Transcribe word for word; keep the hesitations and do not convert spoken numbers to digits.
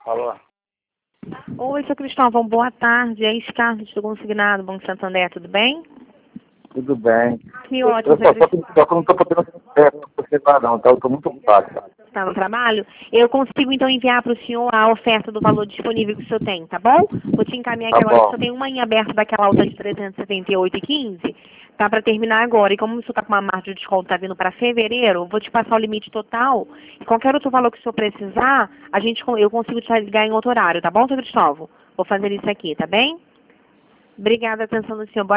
Alô? Oi, seu Cristóvão, boa tarde. É Scarlett do Consignado, Banco Santander, tudo bem? Tudo bem. Que ótimo, Eu seu só, só, Cristóvão. que- só que eu não estou podendo é, participar não, tá? Eu estou muito ocupado. Tá? Está no trabalho? Eu consigo, então, enviar para o senhor a oferta do valor disponível que o senhor tem, tá bom? Vou te encaminhar Tá aqui agora, que o bom. senhor tem uma em aberto daquela alta de trezentos e setenta e oito e quinze. Tá para terminar agora. E como o senhor está com uma margem de desconto, tá vindo para fevereiro, vou te passar o limite total. E qualquer outro valor que o senhor precisar, a gente, eu consigo te ligar em outro horário, tá bom, seu Cristóvão? Vou fazer isso aqui, tá bem? Obrigada, atenção do senhor. Boa